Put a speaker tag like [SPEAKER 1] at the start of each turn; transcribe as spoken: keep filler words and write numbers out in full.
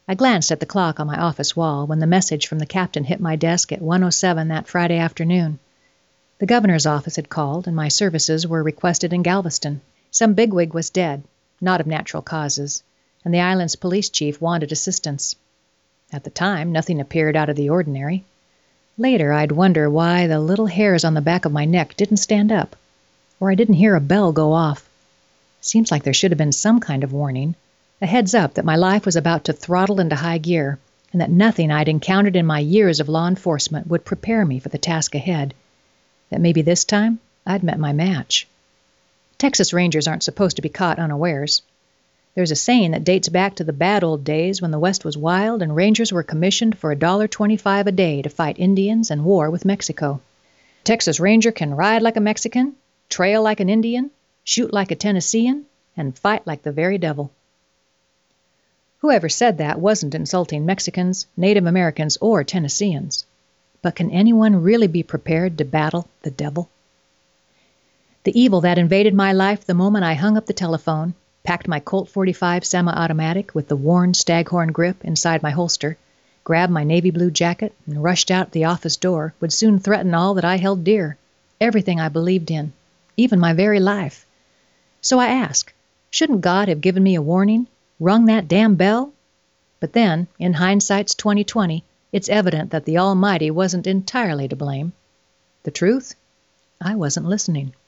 [SPEAKER 1] I glanced at the clock on my office wall when the message from the captain hit my desk at one oh seven that Friday afternoon. The governor's office had called, and my services were requested in Galveston. Some bigwig was dead, not of natural causes, and the island's police chief wanted assistance. At the time, nothing appeared out of the ordinary. Later, I'd wonder why the little hairs on the back of my neck didn't stand up, or I didn't hear a bell go off. Seems like there should have been some kind of warning, a heads up that my life was about to throttle into high gear, and that nothing I'd encountered in my years of law enforcement would prepare me for the task ahead. That maybe this time I'd met my match. Texas Rangers aren't supposed to be caught unawares. There's a saying that dates back to the bad old days when the West was wild and Rangers were commissioned for a dollar twenty-five a day to fight Indians and war with Mexico. Texas Ranger can ride like a Mexican, trail like an Indian, shoot like a Tennessean, and fight like the very devil. Whoever said that wasn't insulting Mexicans, Native Americans, or Tennesseans. But can anyone really be prepared to battle the devil? The evil that invaded my life the moment I hung up the telephone, packed my Colt forty-five semi-automatic with the worn staghorn grip inside my holster, grabbed my navy blue jacket, and rushed out the office door would soon threaten all that I held dear, everything I believed in, even my very life. So I ask, shouldn't God have given me a warning, rung that damn bell? But then, in hindsight's twenty twenty, it's evident that the Almighty wasn't entirely to blame. The truth? I wasn't listening.